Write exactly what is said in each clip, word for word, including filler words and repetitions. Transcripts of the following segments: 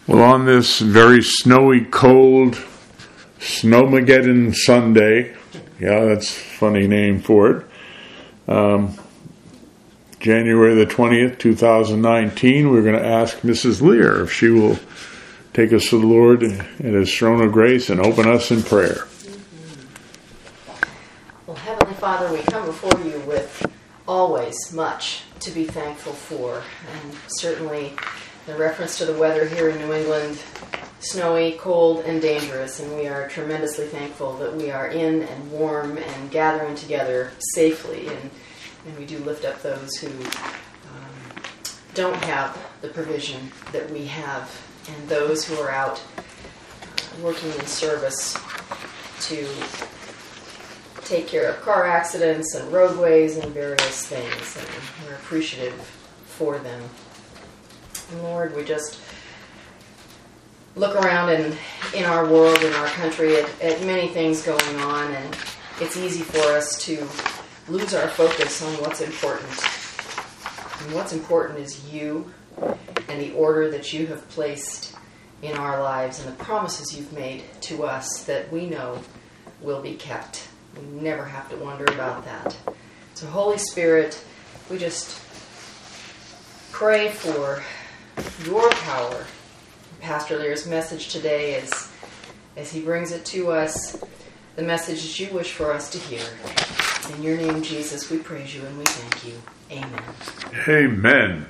Well, on this very snowy, cold Snowmageddon Sunday, yeah, that's a funny name for it, um, January the twentieth, twenty nineteen, we're going to ask Missus Lear if she will take us to the Lord at His throne of grace and open us in prayer. Well, Heavenly Father, we come before you with always much to be thankful for, and certainly the reference to the weather here in New England, snowy, cold, and dangerous, and we are tremendously thankful that we are in and warm and gathering together safely, and, and we do lift up those who um, don't have the provision that we have, and those who are out uh, working in service to take care of car accidents and roadways and various things, and we're appreciative for them. And Lord, we just look around in, in our world, in our country, at, at many things going on, and it's easy for us to lose our focus on what's important. And what's important is you and the order that you have placed in our lives and the promises you've made to us that we know will be kept. We never have to wonder about that. So Holy Spirit, we just pray for your power. Pastor Lear's message today is, as he brings it to us, the message that you wish for us to hear. In your name, Jesus, we praise you and we thank you. Amen. Amen.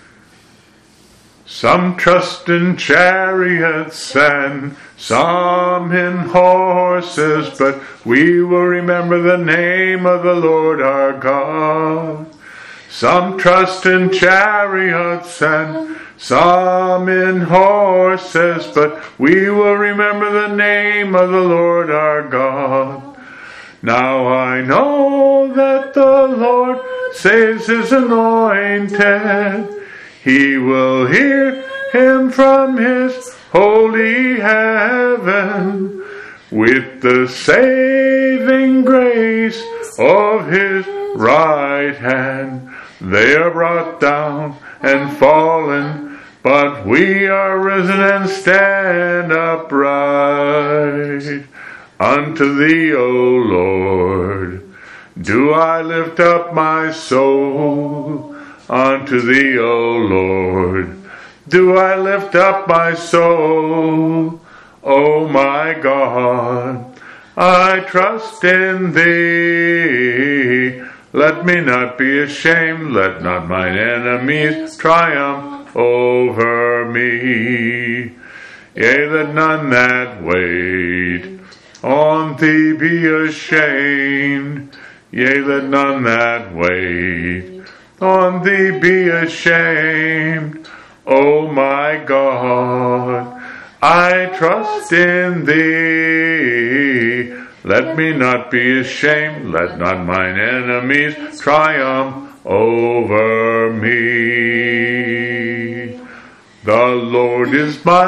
Some trust in chariots and some in horses, but we will remember the name of the Lord our God. Some trust in chariots and some in horses, but we will remember the name of the Lord our God. Now I know that the Lord saves His anointed. He will hear Him from His holy heaven with the saving grace of His right hand. They are brought down and fallen, but we are risen and stand upright. Unto Thee, O Lord, do I lift up my soul. Unto Thee, O Lord, do I lift up my soul. O my God, I trust in Thee. Let me not be ashamed, let not mine enemies triumph over me. Yea, let none that wait on Thee be ashamed. Yea, let none that wait on Thee be ashamed. O my God, I trust in Thee. Let me not be ashamed, let not mine enemies triumph over me. The Lord is my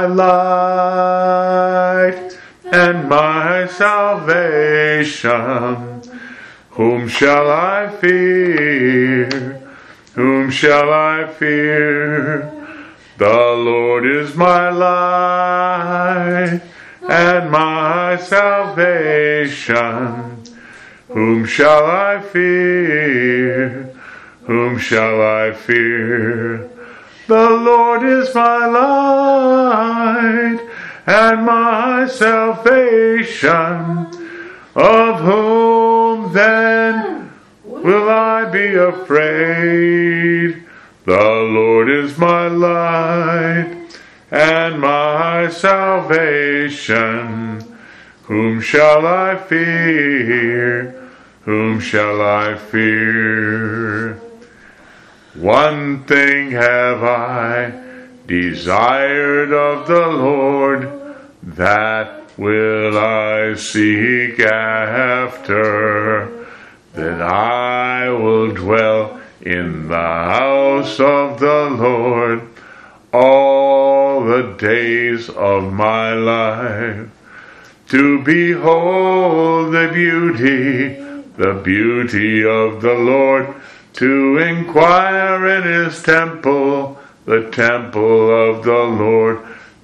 light and my salvation. Whom shall I fear? Whom shall I fear? The Lord is my light and my salvation. Whom shall I fear? Whom shall I fear? The Lord is my light and my salvation. Of whom then will I be afraid? The Lord is my light and my salvation. Whom shall I fear? Whom shall I fear? One thing have I desired of the Lord, that will I seek after, that I will dwell in the house of the Lord all the days of my life, to behold the beauty, the beauty of the Lord, to inquire in His temple, the temple of the Lord,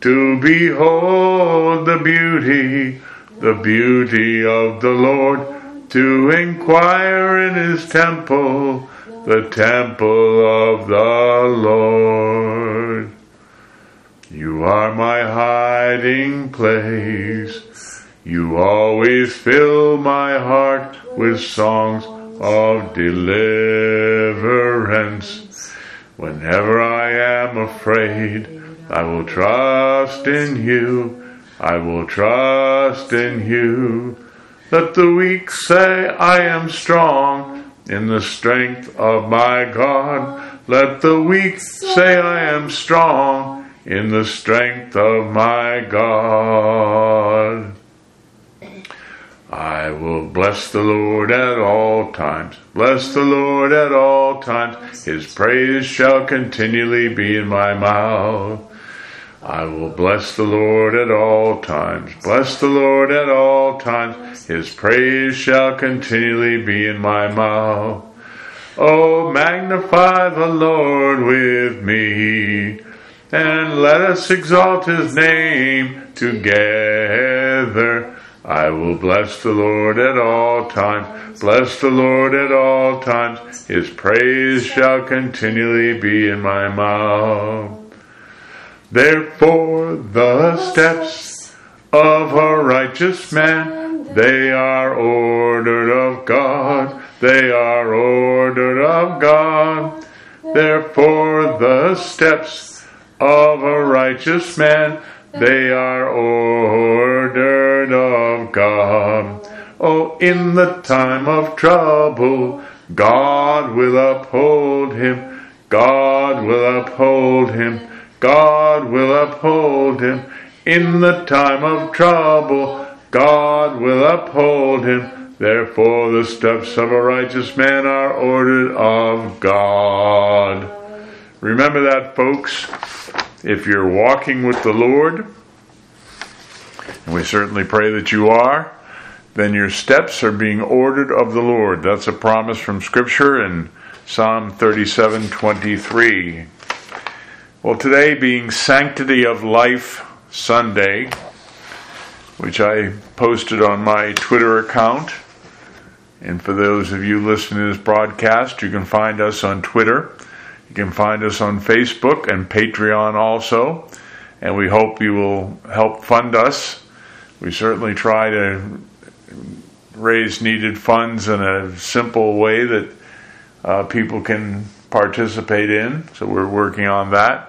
to behold the beauty, the beauty of the Lord, to inquire in his temple, the temple of the Lord. You are my hiding place. You always fill my heart with songs of deliverance. Whenever I am afraid, I will trust in you. I will trust in you. Let the weak say, I am strong in the strength of my God. Let the weak say, I am strong in the strength of my God. I will bless the Lord at all times. Bless the Lord at all times. His praise shall continually be in my mouth. I will bless the Lord at all times. Bless the Lord at all times. His praise shall continually be in my mouth. Oh, magnify the Lord with me, and let us exalt his name together. I will bless the Lord at all times. Bless the Lord at all times. His praise shall continually be in my mouth. Therefore the steps of a righteous man, they are ordered of God. They are ordered of God. Therefore the steps of a righteous man, they are ordered of God. Oh, in the time of trouble, God will uphold him. God will uphold him. God will uphold him. In the time of trouble, God will uphold him. Therefore the steps of a righteous man are ordered of God. Remember that, folks. If you're walking with the Lord, and we certainly pray that you are, then your steps are being ordered of the Lord. That's a promise from Scripture in Psalm thirty-seven twenty-three. Well, today being Sanctity of Life Sunday, which I posted on my Twitter account, and for those of you listening to this broadcast, you can find us on Twitter. You can find us on Facebook and Patreon also, and we hope you will help fund us. We certainly try to raise needed funds in a simple way that uh, people can participate in, so we're working on that.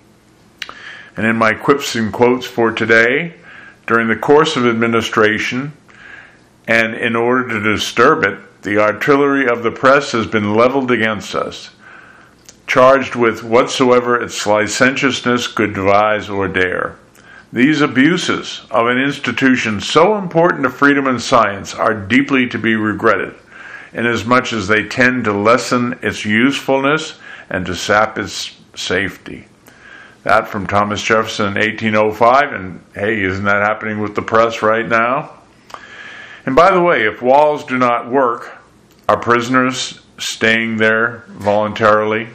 And in my quips and quotes for today, during the course of administration, and in order to disturb it, the artillery of the press has been leveled against us, charged with whatsoever its licentiousness could devise or dare. These abuses of an institution so important to freedom and science are deeply to be regretted, inasmuch as they tend to lessen its usefulness and to sap its safety. That from Thomas Jefferson in eighteen oh five, and hey, isn't that happening with the press right now? And by the way, if walls do not work, are prisoners staying there voluntarily?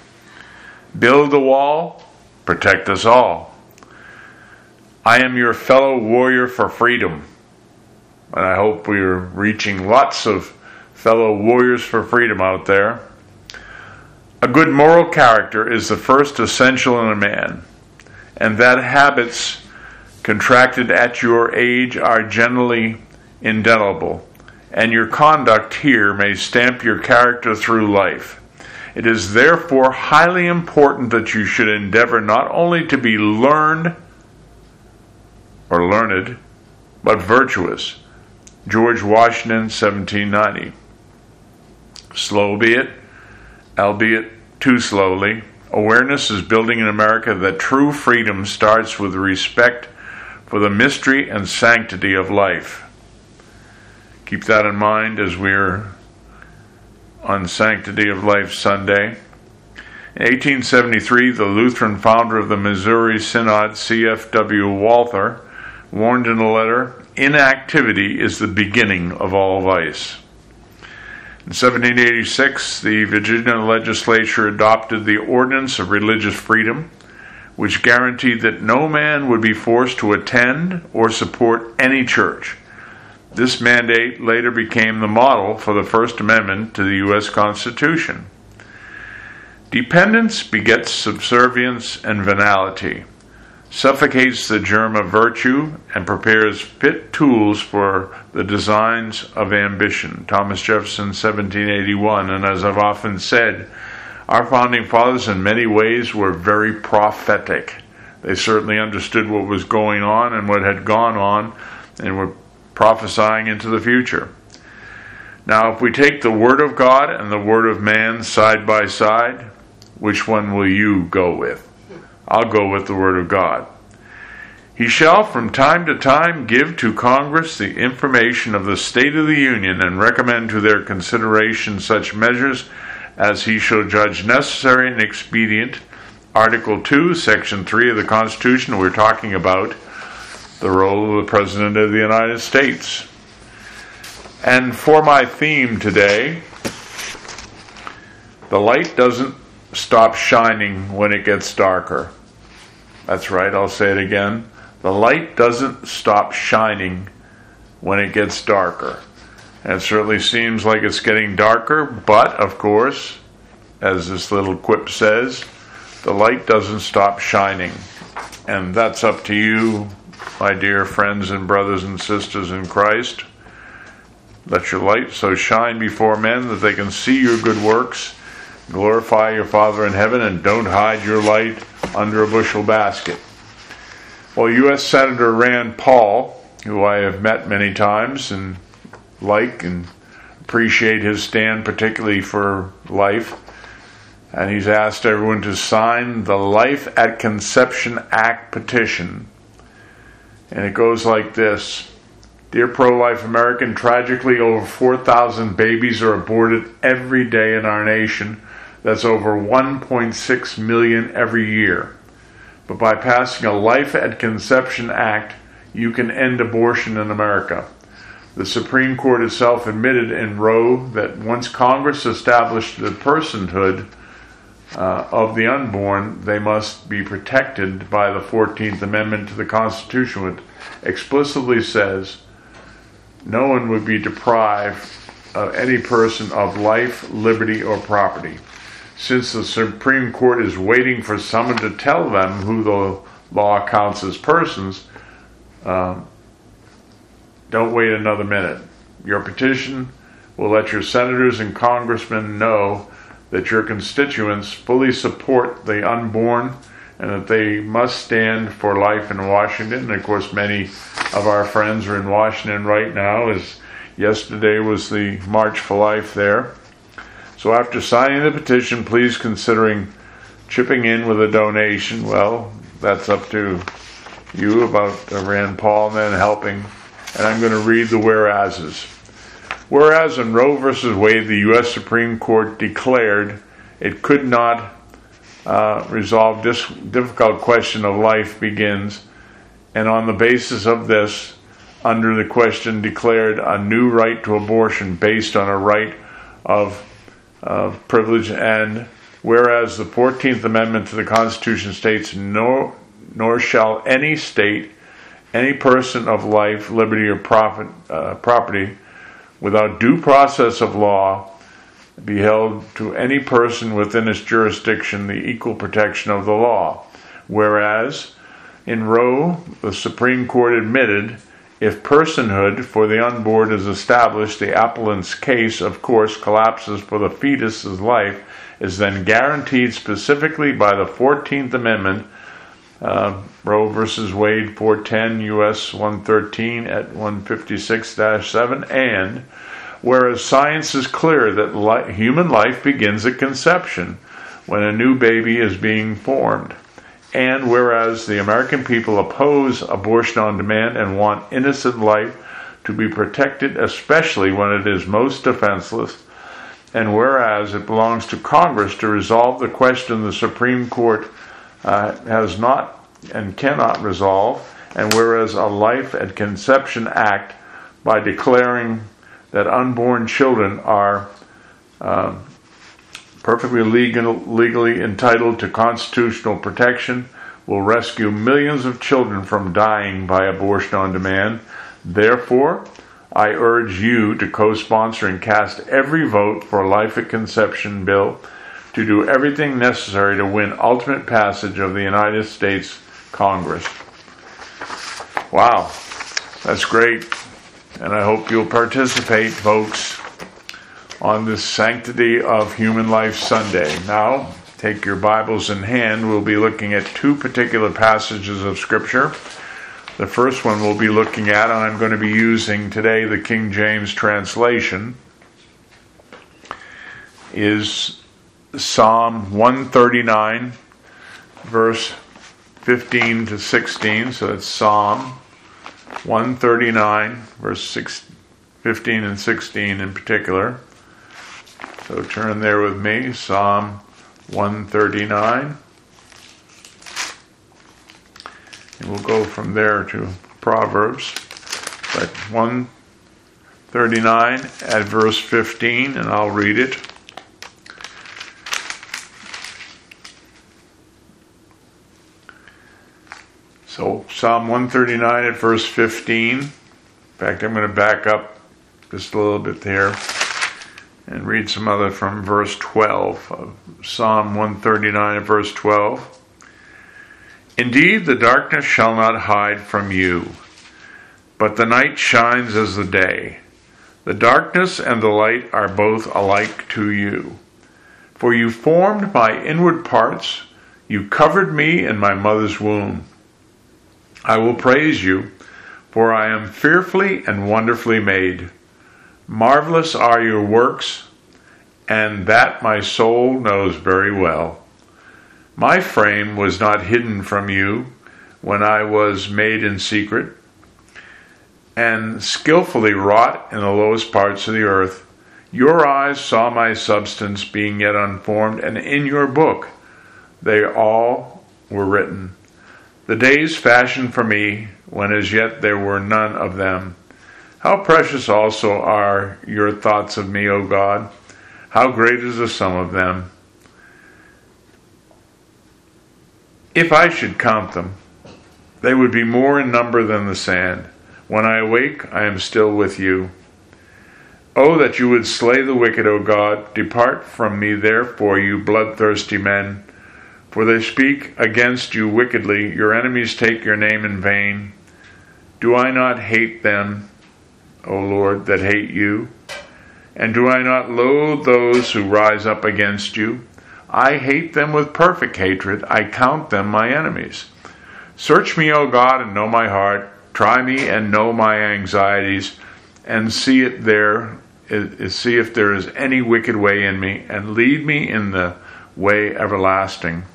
Build a wall, protect us all. I am your fellow warrior for freedom. And I hope we are reaching lots of fellow warriors for freedom out there. A good moral character is the first essential in a man, and that habits contracted at your age are generally indelible, and your conduct here may stamp your character through life. It is therefore highly important that you should endeavor not only to be learned or learned, but virtuous. George Washington, seventeen ninety. Slow be it, albeit too slowly, awareness is building in America that true freedom starts with respect for the mystery and sanctity of life. Keep that in mind as we're on Sanctity of Life Sunday. In eighteen seventy-three, the Lutheran founder of the Missouri Synod, C F W Walther, warned in a letter, "Inactivity is the beginning of all vice." In seventeen eighty-six, the Virginia legislature adopted the Ordinance of Religious Freedom, which guaranteed that no man would be forced to attend or support any church. This mandate later became the model for the First Amendment to the U S Constitution. Dependence begets subservience and venality, suffocates the germ of virtue, and prepares fit tools for the designs of ambition. Thomas Jefferson, seventeen eighty-one. And as I've often said, our founding fathers in many ways were very prophetic. They certainly understood what was going on and what had gone on, and were prophesying into the future. Now, if we take the Word of God and the Word of man side by side, which one will you go with? I'll go with the Word of God. He shall from time to time give to Congress the information of the State of the Union and recommend to their consideration such measures as he shall judge necessary and expedient. Article two, Section three of the Constitution, we're talking about the role of the President of the United States. And for my theme today, the light doesn't stop shining when it gets darker. That's right, I'll say it again. The light doesn't stop shining when it gets darker. And it certainly seems like it's getting darker, but of course, as this little quip says, the light doesn't stop shining. And that's up to you, my dear friends and brothers and sisters in Christ. Let your light so shine before men that they can see your good works, glorify your Father in heaven, and don't hide your light under a bushel basket. Well, U S Senator Rand Paul, who I have met many times and like and appreciate his stand particularly for life, and he's asked everyone to sign the Life at Conception Act petition. And it goes like this. Dear pro-life American, tragically over four thousand babies are aborted every day in our nation. That's over one point six million every year. But by passing a Life at Conception Act, you can end abortion in America. The Supreme Court itself admitted in Roe that once Congress established the personhood uh, of the unborn, they must be protected by the fourteenth Amendment to the Constitution, which explicitly says no one would be deprived of any person of life, liberty, or property. Since the Supreme Court is waiting for someone to tell them who the law counts as persons, um, don't wait another minute. Your petition will let your senators and congressmen know that your constituents fully support the unborn and that they must stand for life in Washington. And of course, many of our friends are in Washington right now, as yesterday was the March for Life there. So after signing the petition, please considering chipping in with a donation. Well, that's up to you about Rand Paul and then helping. And I'm going to read the whereases. Whereas in Roe versus Wade, the U S Supreme Court declared it could not uh, resolve this difficult question of life begins, and on the basis of this, under the question, declared a new right to abortion based on a right of uh, privilege. And whereas the fourteenth Amendment to the Constitution states, no, nor shall any state, any person of life, liberty, or profit, uh, property, without due process of law, be held to any person within its jurisdiction the equal protection of the law. Whereas, in Roe, the Supreme Court admitted, if personhood for the unborn is established, the appellant's case, of course, collapses, for the fetus's life is then guaranteed specifically by the fourteenth Amendment, Uh, Roe versus Wade, four ten U S one thirteen at one fifty-six dash seven, and whereas science is clear that li- human life begins at conception when a new baby is being formed, and whereas the American people oppose abortion on demand and want innocent life to be protected, especially when it is most defenseless, and whereas it belongs to Congress to resolve the question the Supreme Court Uh, has not and cannot resolve, and whereas a Life at Conception Act, by declaring that unborn children are uh, perfectly legal, legally entitled to constitutional protection, will rescue millions of children from dying by abortion on demand. Therefore, I urge you to co-sponsor and cast every vote for a life at conception bill to do everything necessary to win ultimate passage of the United States Congress. Wow, that's great. And I hope you'll participate, folks, on this Sanctity of Human Life Sunday. Now, take your Bibles in hand. We'll be looking at two particular passages of Scripture. The first one we'll be looking at, and I'm going to be using today the King James translation, is Psalm one thirty-nine, verse fifteen to sixteen. So it's Psalm one thirty-nine, verse fifteen and sixteen in particular. So turn there with me, Psalm one thirty-nine. And we'll go from there to Proverbs. But one thirty-nine at verse fifteen, and I'll read it. So Psalm one thirty-nine at verse fifteen. In fact, I'm going to back up just a little bit there and read some other from verse twelve of Psalm one thirty-nine at verse twelve. Indeed, the darkness shall not hide from you, but the night shines as the day. The darkness and the light are both alike to you. For you formed my inward parts, you covered me in my mother's womb. I will praise you, for I am fearfully and wonderfully made. Marvelous are your works, and that my soul knows very well. My frame was not hidden from you when I was made in secret, and skillfully wrought in the lowest parts of the earth. Your eyes saw my substance being yet unformed, and in your book they all were written. The days fashioned for me, when as yet there were none of them. How precious also are your thoughts of me, O God! How great is the sum of them! If I should count them, they would be more in number than the sand. When I awake, I am still with you. Oh, that you would slay the wicked, O God! Depart from me, therefore, you bloodthirsty men. For they speak against you wickedly. Your enemies take your name in vain. Do I not hate them, O Lord, that hate you? And do I not loathe those who rise up against you? I hate them with perfect hatred. I count them my enemies. Search me, O God, and know my heart. Try me and know my anxieties, and see it there, see if there is any wicked way in me, and lead me in the way everlasting.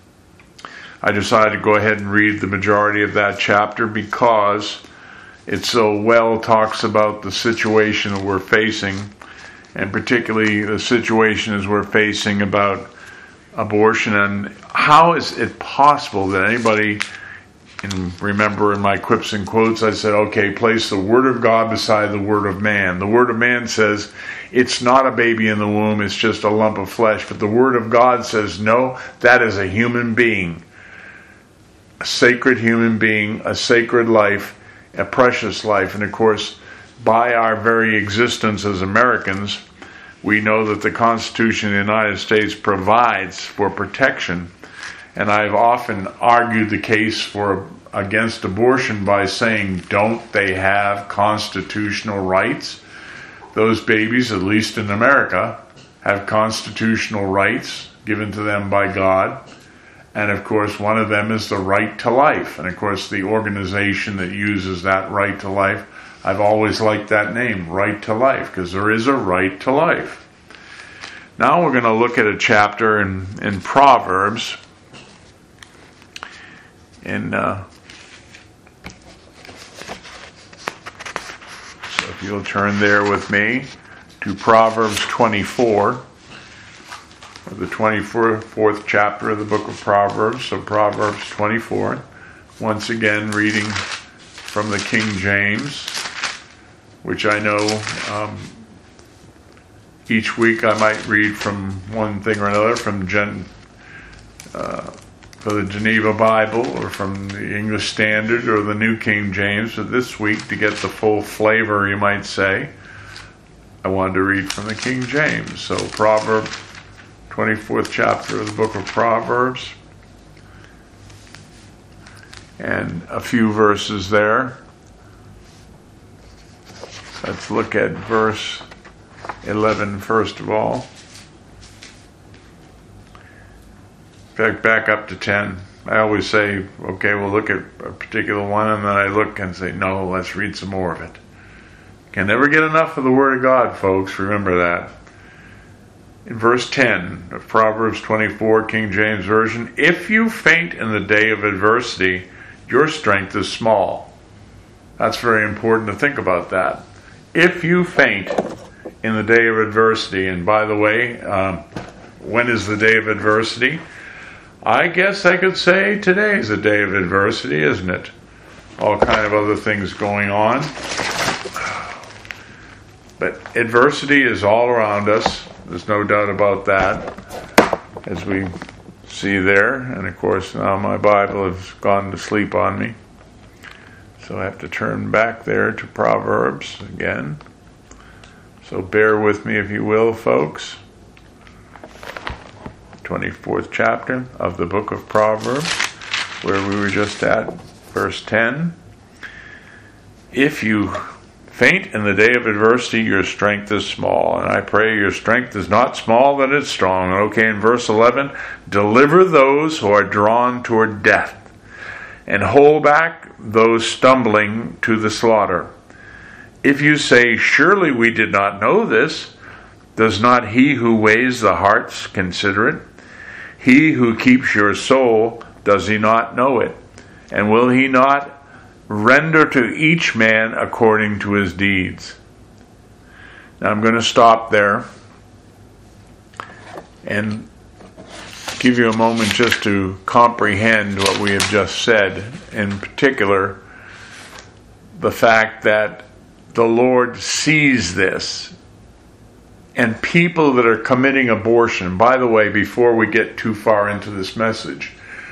I decided to go ahead and read the majority of that chapter because it so well talks about the situation that we're facing, and particularly the situation as we're facing about abortion. And how is it possible that anybody, and remember in my quips and quotes I said, okay, place the Word of God beside the Word of man. The Word of man says it's not a baby in the womb, it's just a lump of flesh. But the Word of God says, no, that is a human being. A sacred human being, a sacred life, a precious life. And of course, by our very existence as Americans, we know that the Constitution of the United States provides for protection. And I've often argued the case for against abortion by saying, don't they have constitutional rights? Those babies, at least in America, have constitutional rights given to them by God. And of course, one of them is the right to life. And of course, the organization that uses that right to life, I've always liked that name, Right to Life, because there is a right to life. Now we're going to look at a chapter in, in Proverbs. And uh, so if you'll turn there with me to Proverbs twenty-four, or the twenty-fourth chapter of the book of Proverbs. So Proverbs twenty-four, once again reading from the King James, which I know um, each week I might read from one thing or another, from Gen, uh, for the Geneva Bible or from the English Standard or the New King James, but this week, to get the full flavor, you might say, I wanted to read from the King James. So Proverbs, twenty-fourth chapter of the book of Proverbs, and a few verses there. Let's look at verse eleven first of all. Back, back up to ten. I always say, okay, we'll look at a particular one, and then I look and say, no, let's read some more of it. Can never get enough of the Word of God, folks. Remember that. In verse ten of Proverbs twenty-four, King James Version, if you faint in the day of adversity, your strength is small. That's very important to think about that. If you faint in the day of adversity, and by the way, um, when is the day of adversity? I guess I could say today is a day of adversity, isn't it? All kind of other things going on. But adversity is all around us. There's no doubt about that, as we see there. And of course, now my Bible has gone to sleep on me. So I have to turn back there to Proverbs again. So bear with me if you will, folks. twenty-fourth chapter of the book of Proverbs, where we were just at, verse ten. If you faint in the day of adversity, your strength is small. And I pray your strength is not small, that it's strong. Okay, in verse eleven, deliver those who are drawn toward death, and hold back those stumbling to the slaughter. If you say, surely we did not know this, does not he who weighs the hearts consider it? He who keeps your soul, does he not know it? And will he not render to each man according to his deeds? Now I'm going to stop there and give you a moment just to comprehend what we have just said. In particular, the fact that the Lord sees this. And people that are committing abortion, by the way, before we get too far into this message,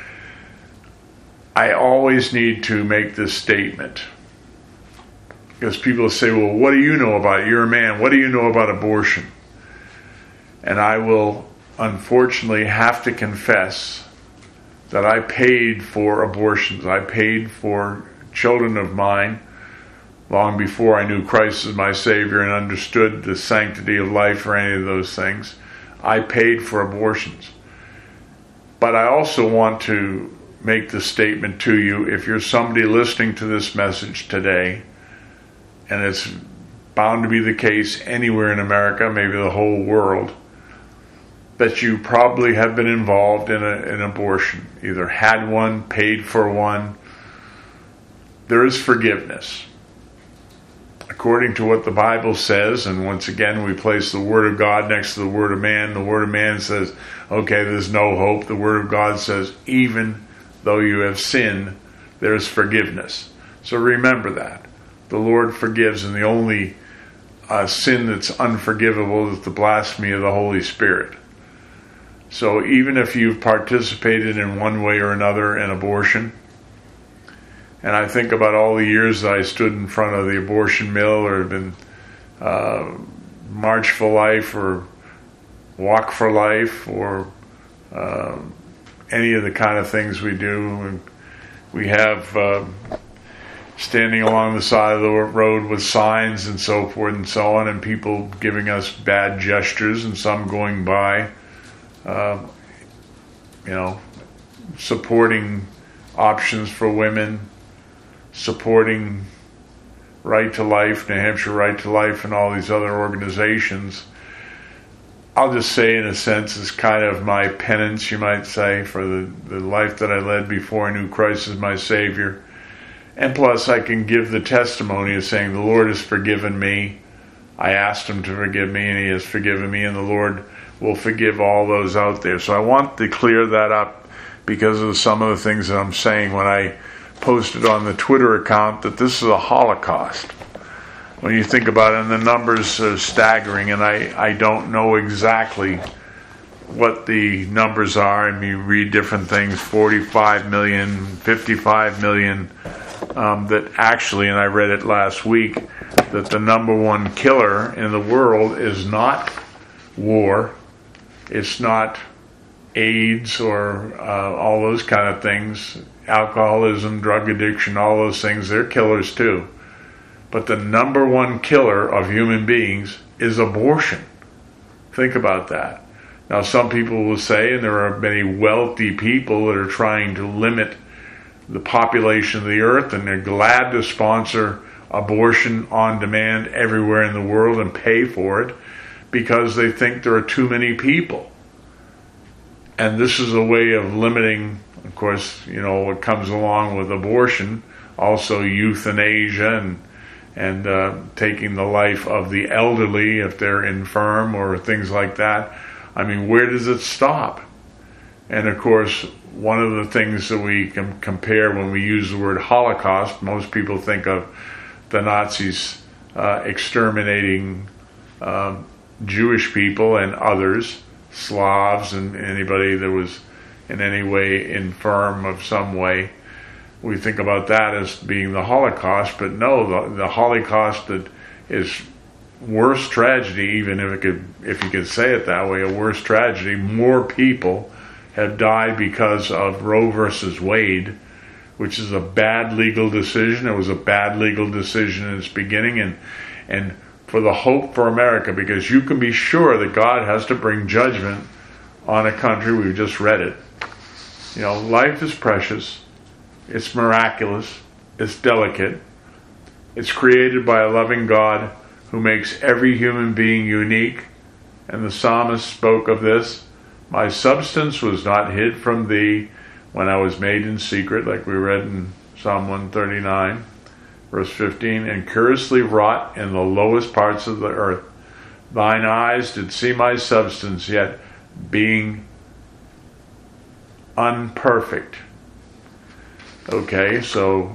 I always need to make this statement. Because people say, well, what do you know about it? You're a man. What do you know about abortion? And I will unfortunately have to confess that I paid for abortions. I paid for children of mine long before I knew Christ as my Savior and understood the sanctity of life or any of those things. I paid for abortions. But I also want to make the statement to you, if you're somebody listening to this message today, and it's bound to be the case anywhere in America, maybe the whole world, that you probably have been involved in a, an abortion, either had one, paid for one, there is forgiveness. According to what the Bible says, and once again we place the Word of God next to the Word of man, the Word of man says, okay, there's no hope. The Word of God says, even though you have sinned, there's forgiveness. So remember that. The Lord forgives, and the only uh, sin that's unforgivable is the blasphemy of the Holy Spirit. So even if you've participated in one way or another in abortion, and I think about all the years that I stood in front of the abortion mill or been uh, March for Life or Walk for Life or uh, any of the kind of things we do. And we have uh, standing along the side of the road with signs and so forth and so on, and people giving us bad gestures, and some going by, uh, you know, supporting options for women, supporting Right to Life, New Hampshire Right to Life, and all these other organizations. I'll just say, in a sense, it's kind of my penance, you might say, for the, the life that I led before I knew Christ as my Savior. And plus, I can give the testimony of saying, the Lord has forgiven me. I asked Him to forgive me, and He has forgiven me, and the Lord will forgive all those out there. So I want to clear that up because of some of the things that I'm saying when I posted on the Twitter account that this is a Holocaust. When you think about it, and the numbers are staggering, and I, I don't know exactly what the numbers are, and you read different things, forty-five million, fifty-five million, um, that actually, and I read it last week, that the number one killer in the world is not war, it's not AIDS or uh, all those kind of things, alcoholism, drug addiction, all those things, they're killers too. But the number one killer of human beings is abortion. Think about that. Now, some people will say, and there are many wealthy people that are trying to limit the population of the earth, and they're glad to sponsor abortion on demand everywhere in the world and pay for it because they think there are too many people. And this is a way of limiting, of course, you know, what comes along with abortion, also euthanasia and and uh, taking the life of the elderly if they're infirm or things like that. I mean, where does it stop? And of course, one of the things that we can compare when we use the word Holocaust, most people think of the Nazis uh, exterminating uh, Jewish people and others, Slavs and anybody that was in any way infirm of some way. We think about that as being the Holocaust, but no, the, the Holocaust that is worse tragedy, even if it could, if you could say it that way, a worse tragedy. More people have died because of Roe versus Wade, which is a bad legal decision. It was a bad legal decision in its beginning, and and for the hope for America, because you can be sure that God has to bring judgment on a country. We've just read it. You know, life is precious. It's miraculous. It's delicate. It's created by a loving God who makes every human being unique. And the psalmist spoke of this. My substance was not hid from thee when I was made in secret, like we read in Psalm one thirty-nine, verse fifteen, and curiously wrought in the lowest parts of the earth. Thine eyes did see my substance, yet being unperfect. Okay, so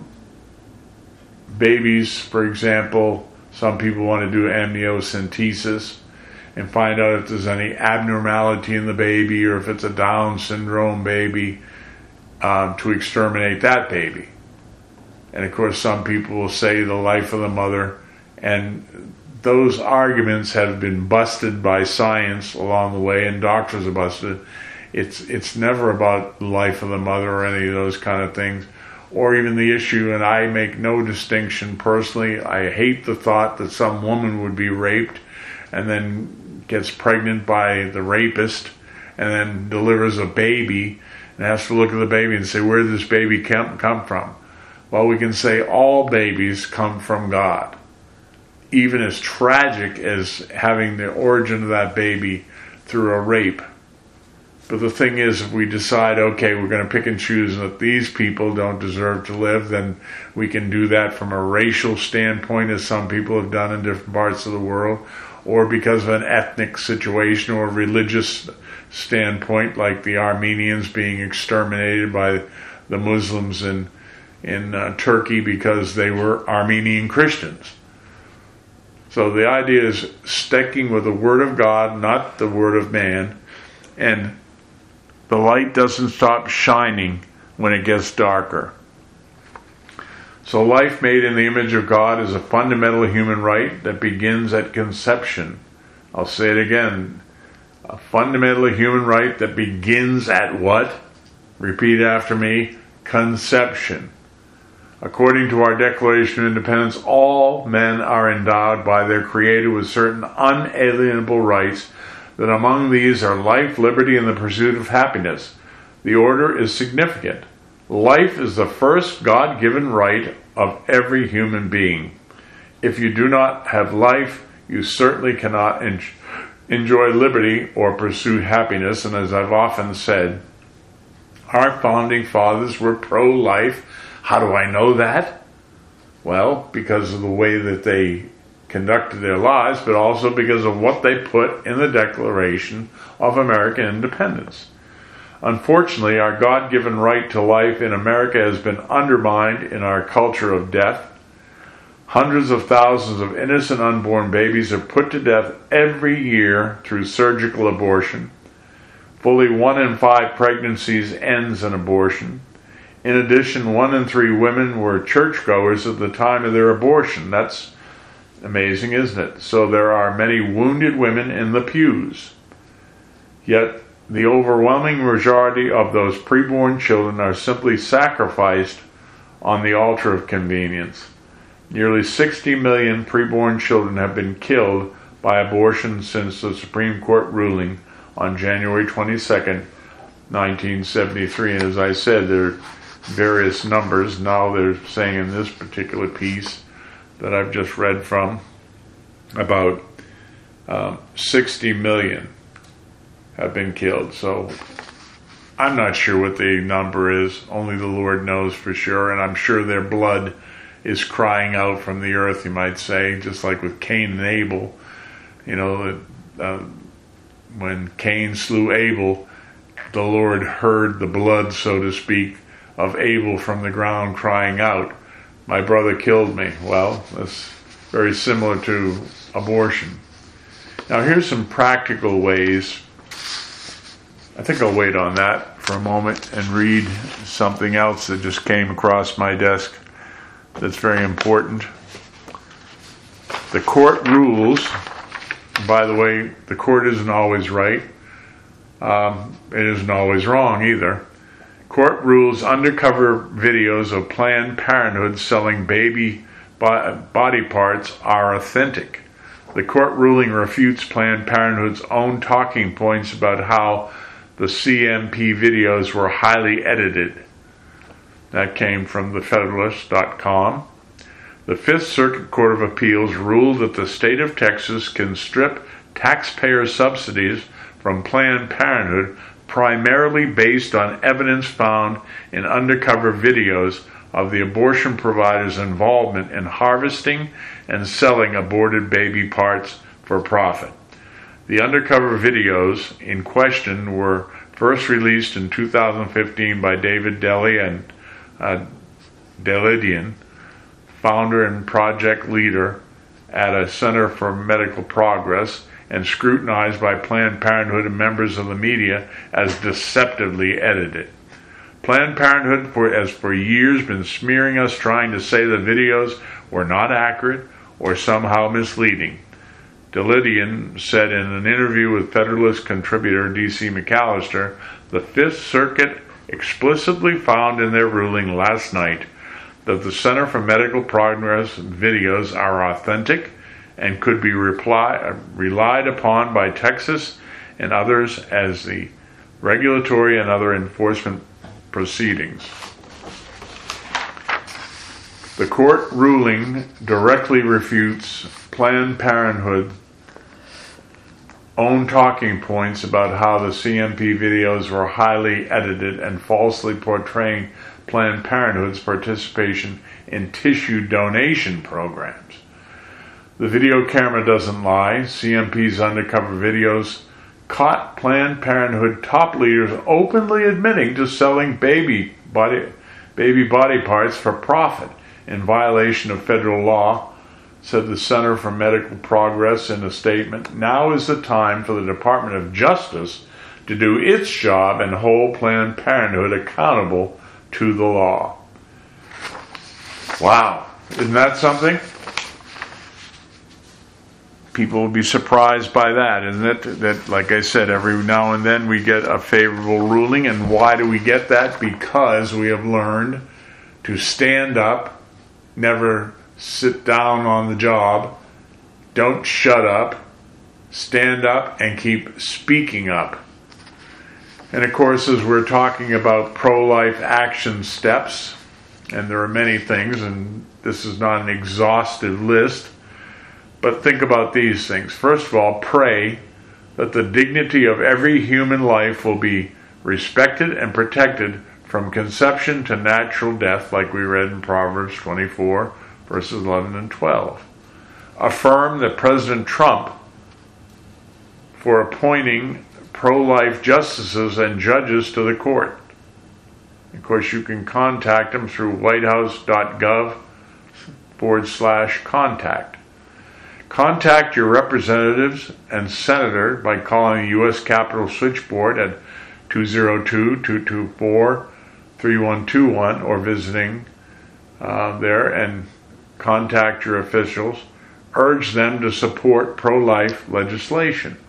babies, for example, some people want to do amniocentesis and find out if there's any abnormality in the baby or if it's a Down syndrome baby, um, to exterminate that baby. And of course, some people will say the life of the mother, and those arguments have been busted by science along the way, and doctors have busted. It's it's never about the life of the mother or any of those kind of things, or even the issue, and I make no distinction personally. I hate the thought that some woman would be raped and then gets pregnant by the rapist and then delivers a baby and has to look at the baby and say, where did this baby come, come from? Well, we can say all babies come from God. Even as tragic as having the origin of that baby through a rape. But the thing is, if we decide, okay, we're going to pick and choose that these people don't deserve to live, then we can do that from a racial standpoint, as some people have done in different parts of the world, or because of an ethnic situation or religious standpoint, like the Armenians being exterminated by the Muslims in, in uh, Turkey because they were Armenian Christians. So the idea is sticking with the Word of God, not the Word of man, and the light doesn't stop shining when it gets darker. So life made in the image of God is a fundamental human right that begins at conception. I'll say it again. A fundamental human right that begins at what? Repeat after me. Conception. According to our Declaration of Independence, all men are endowed by their Creator with certain unalienable rights, that among these are life, liberty, and the pursuit of happiness. The order is significant. Life is the first God-given right of every human being. If you do not have life, you certainly cannot en- enjoy liberty or pursue happiness. And as I've often said, our founding fathers were pro-life. How do I know that? Well, because of the way that they conducted their lives, but also because of what they put in the Declaration of American Independence. Unfortunately, our God-given right to life in America has been undermined in our culture of death. Hundreds of thousands of innocent unborn babies are put to death every year through surgical abortion. Fully one in five pregnancies ends in abortion. In addition, one in three women were churchgoers at the time of their abortion. That's amazing, isn't it? So there are many wounded women in the pews. Yet the overwhelming majority of those preborn children are simply sacrificed on the altar of convenience. Nearly sixty million preborn children have been killed by abortion since the Supreme Court ruling on January twenty-second, nineteen seventy-three. And as I said, there are various numbers. Now they're saying in this particular piece that I've just read from, about um, sixty million have been killed. So I'm not sure what the number is. Only the Lord knows for sure. And I'm sure their blood is crying out from the earth, you might say, just like with Cain and Abel. You know, uh, when Cain slew Abel, the Lord heard the blood, so to speak, of Abel from the ground crying out, "My brother killed me." Well, that's very similar to abortion. Now here's some practical ways. I think I'll wait on that for a moment and read something else that just came across my desk that's very important. The court rules. By the way, the court isn't always right. Um, it isn't always wrong either. Court rules undercover videos of Planned Parenthood selling baby body parts are authentic. The court ruling refutes Planned Parenthood's own talking points about how the C M P videos were highly edited. That came from the federalist dot com. The Fifth Circuit Court of Appeals ruled that the state of Texas can strip taxpayer subsidies from Planned Parenthood primarily based on evidence found in undercover videos of the abortion provider's involvement in harvesting and selling aborted baby parts for profit. The undercover videos in question were first released in two thousand fifteen by David Deli and uh, Delidian, founder and project leader at a Center for Medical Progress, and scrutinized by Planned Parenthood and members of the media as deceptively edited. Planned Parenthood for, has for years been smearing us, trying to say the videos were not accurate or somehow misleading. Delidian said in an interview with Federalist contributor D C McAllister, the Fifth Circuit explicitly found in their ruling last night that the Center for Medical Progress videos are authentic and could be reply, relied upon by Texas and others as the regulatory and other enforcement proceedings. The court ruling directly refutes Planned Parenthood's own talking points about how the C M P videos were highly edited and falsely portraying Planned Parenthood's participation in tissue donation programs. The video camera doesn't lie. C M P's undercover videos caught Planned Parenthood top leaders openly admitting to selling baby body, baby body parts for profit in violation of federal law, said the Center for Medical Progress in a statement. Now is the time for the Department of Justice to do its job and hold Planned Parenthood accountable to the law. Wow, isn't that something? People will be surprised by that, isn't it? That, like I said, every now and then we get a favorable ruling. And why do we get that? Because we have learned to stand up, never sit down on the job, don't shut up, stand up and keep speaking up. And of course, as we're talking about pro-life action steps, and there are many things, and this is not an exhaustive list, but think about these things. First of all, pray that the dignity of every human life will be respected and protected from conception to natural death, like we read in Proverbs twenty-four, verses eleven and twelve. Affirm that President Trump, for appointing pro-life justices and judges to the court. Of course, you can contact him through whitehouse.gov forward slash contact. Contact your representatives and senator by calling the U S Capitol switchboard at two oh two, two two four, three one two one, or visiting uh, there and contact your officials. Urge them to support pro-life legislation.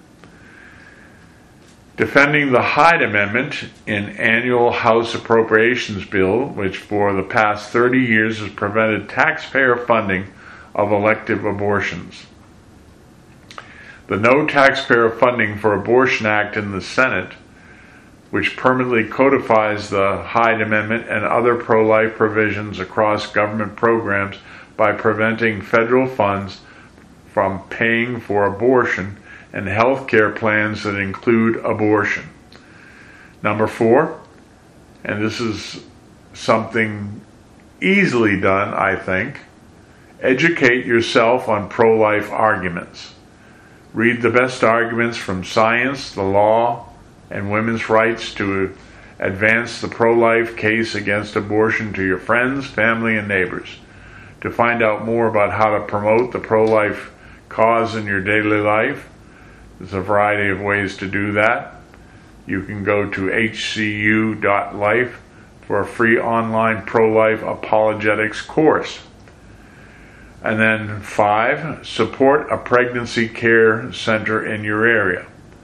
Defending the Hyde Amendment in annual House Appropriations Bill, which for the past thirty years has prevented taxpayer funding of elective abortions. The No Taxpayer Funding for Abortion Act in the Senate, which permanently codifies the Hyde Amendment and other pro-life provisions across government programs by preventing federal funds from paying for abortion and health care plans that include abortion. Number four, and this is something easily done, I think, educate yourself on pro-life arguments. Read the best arguments from science, the law, and women's rights to advance the pro-life case against abortion to your friends, family, and neighbors. To find out more about how to promote the pro-life cause in your daily life, there's a variety of ways to do that. You can go to h c u dot life for a free online pro-life apologetics course. And then five, support a pregnancy care center in your area.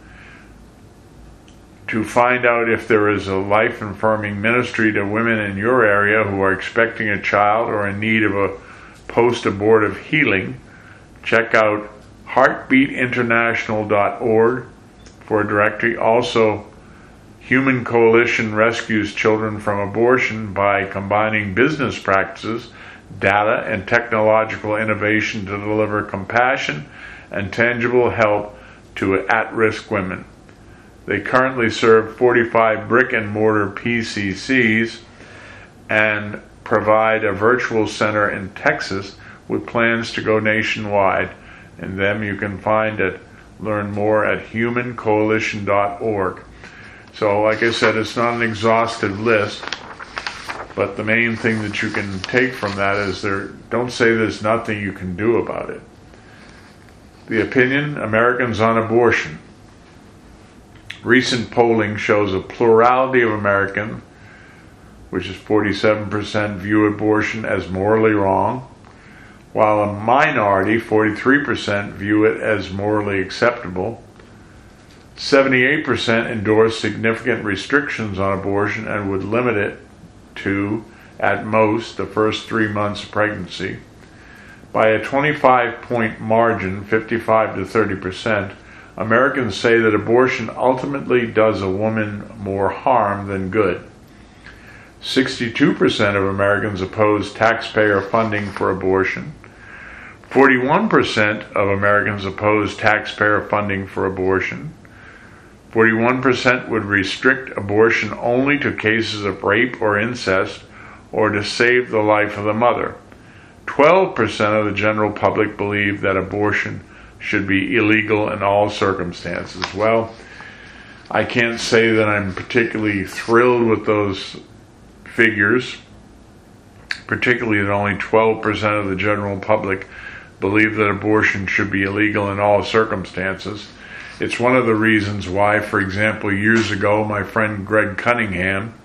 To find out if there is a life-affirming ministry to women in your area who are expecting a child or in need of a post-abortive healing, check out heartbeat international dot org for a directory. Also, Human Coalition rescues children from abortion by combining business practices, data, and technological innovation to deliver compassion and tangible help to at-risk women. They currently serve forty-five brick-and-mortar P C Cs and provide a virtual center in Texas with plans to go nationwide. And them you can find at learn more at human coalition dot org. So, like I said, it's not an exhaustive list, but the main thing that you can take from that is there. Don't say there's nothing you can do about it. The opinion, Americans on abortion. Recent polling shows a plurality of Americans, which is forty-seven percent, view abortion as morally wrong, while a minority, forty-three percent, view it as morally acceptable. seventy-eight percent endorse significant restrictions on abortion and would limit it to, at most, the first three months of pregnancy. By a twenty-five point margin, fifty-five to thirty percent, Americans say that abortion ultimately does a woman more harm than good. sixty-two percent of Americans oppose taxpayer funding for abortion. forty-one percent of Americans oppose taxpayer funding for abortion. forty-one percent would restrict abortion only to cases of rape or incest or to save the life of the mother. twelve percent of the general public believe that abortion should be illegal in all circumstances. Well, I can't say that I'm particularly thrilled with those figures, particularly that only twelve percent of the general public believe that abortion should be illegal in all circumstances. It's one of the reasons why, for example, years ago, my friend Greg Cunningham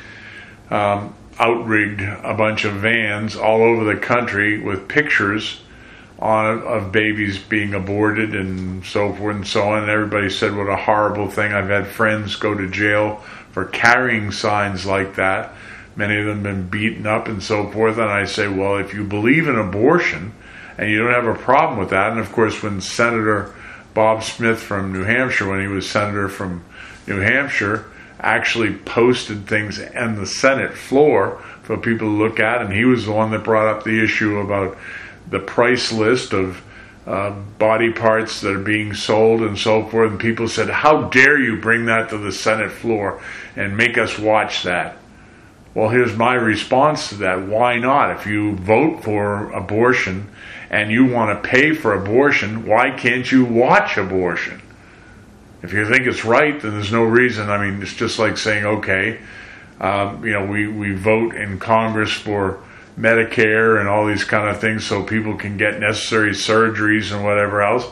um, outrigged a bunch of vans all over the country with pictures on of babies being aborted and so forth and so on. And everybody said, what a horrible thing. I've had friends go to jail for carrying signs like that. Many of them have been beaten up and so forth. And I say, well, if you believe in abortion and you don't have a problem with that, and of course when Senator Bob Smith from New Hampshire, when he was senator from New Hampshire, actually posted things on the Senate floor for people to look at, and he was the one that brought up the issue about the price list of uh, body parts that are being sold and so forth, and people said, how dare you bring that to the Senate floor and make us watch that? Well, here's my response to that. Why not? If you vote for abortion and you want to pay for abortion, why can't you watch abortion? If you think it's right, then there's no reason. I mean, it's just like saying, okay, um, you know, we, we vote in Congress for Medicare and all these kind of things so people can get necessary surgeries and whatever else.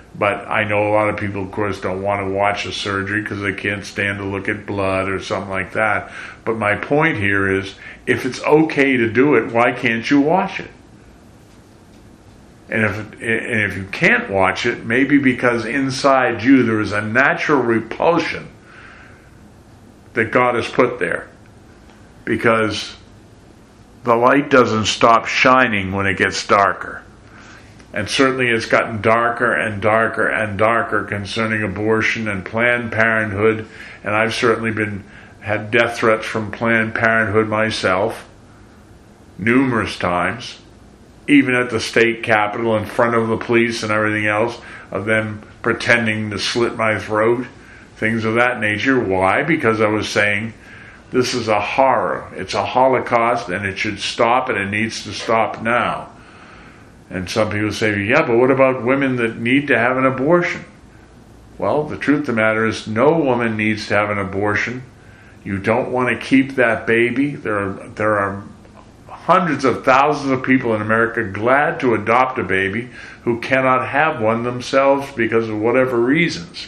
But I know a lot of people, of course, don't want to watch a surgery because they can't stand to look at blood or something like that. But my point here is, if it's okay to do it, why can't you watch it? And if and if you can't watch it, maybe because inside you there is a natural repulsion that God has put there. Because the light doesn't stop shining when it gets darker. And certainly it's gotten darker and darker and darker concerning abortion and Planned Parenthood. And I've certainly been had death threats from Planned Parenthood myself numerous times, even at the state capitol in front of the police and everything else, of them pretending to slit my throat, things of that nature. Why? Because I was saying this is a horror. It's a Holocaust and it should stop, and it needs to stop now. And some people say, yeah, but what about women that need to have an abortion? Well, the truth of the matter is no woman needs to have an abortion. You don't want to keep that baby. There are, there are hundreds of thousands of people in America glad to adopt a baby who cannot have one themselves because of whatever reasons.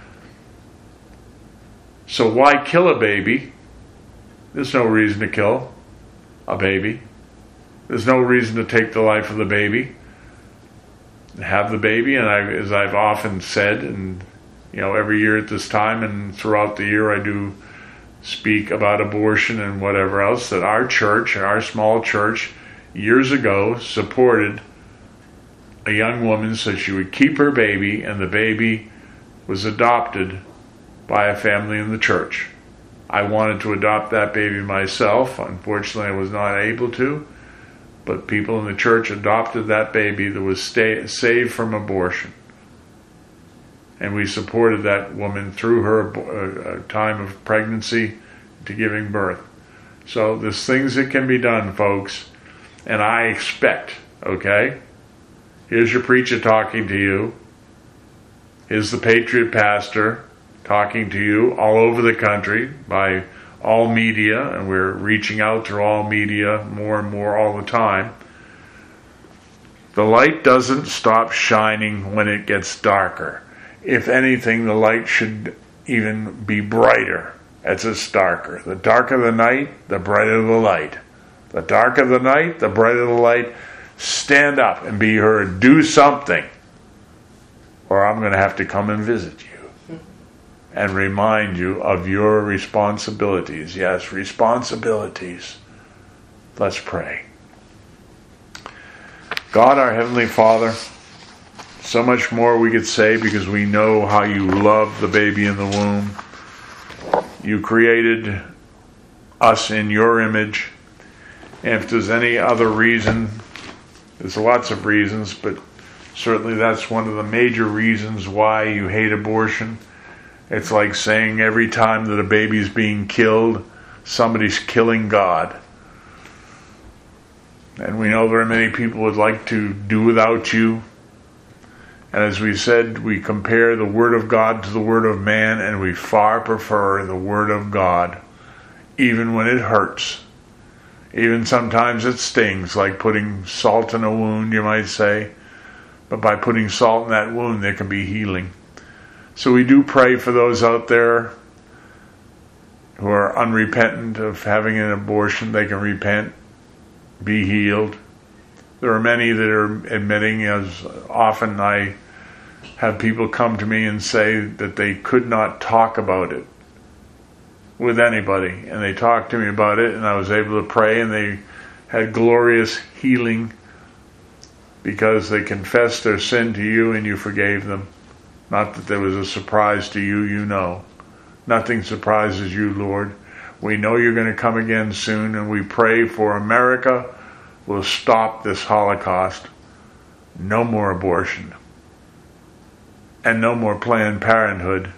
So why kill a baby? There's no reason to kill a baby. There's no reason to take the life of the baby. Have the baby, and I, as I've often said, and you know, every year at this time and throughout the year I do speak about abortion and whatever else, that our church, our small church, years ago supported a young woman so she would keep her baby, and the baby was adopted by a family in the church. I wanted to adopt that baby myself. Unfortunately, I was not able to. But people in the church adopted that baby that was stay, saved from abortion. And we supported that woman through her uh, time of pregnancy to giving birth. So there's things that can be done, folks. And I expect, okay? Here's your preacher talking to you. Here's the Patriot pastor talking to you all over the country by all media, and we're reaching out through all media more and more all the time. The light doesn't stop shining when it gets darker. If anything, the light should even be brighter as it's darker. The darker the night, the brighter the light. The darker the night, the brighter the light. Stand up and be heard. Do something, or I'm going to have to come and visit you and remind you of your responsibilities. Yes, responsibilities. Let's pray. God, our Heavenly Father, so much more we could say because we know how you love the baby in the womb. You created us in your image. And if there's any other reason, there's lots of reasons, but certainly that's one of the major reasons why you hate abortion. It's like saying every time that a baby's being killed, somebody's killing God. And we know there are many people who would like to do without you. And as we said, we compare the Word of God to the Word of man, and we far prefer the Word of God, even when it hurts. Even sometimes it stings, like putting salt in a wound, you might say. But by putting salt in that wound, there can be healing. So we do pray for those out there who are unrepentant of having an abortion. They can repent, be healed. There are many that are admitting, as often I have people come to me and say that they could not talk about it with anybody. And they talked to me about it, and I was able to pray, and they had glorious healing because they confessed their sin to you and you forgave them. Not that there was a surprise to you, you know. Nothing surprises you, Lord. We know you're going to come again soon, and we pray for America will stop this Holocaust. No more abortion. And no more Planned Parenthood.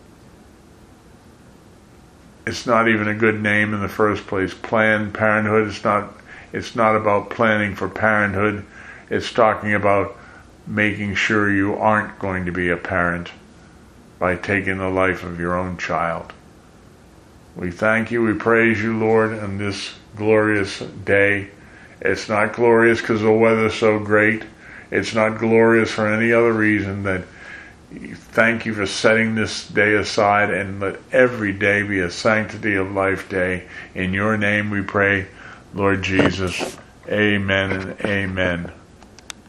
It's not even a good name in the first place. Planned Parenthood, it's not, it's not about planning for parenthood. It's talking about making sure you aren't going to be a parent by taking the life of your own child. We thank you, we praise you, Lord, on this glorious day. It's not glorious because the weather's so great. It's not glorious for any other reason that Thank you for setting this day aside, and let every day be a Sanctity of Life day. In your name we pray, Lord Jesus. Amen and amen.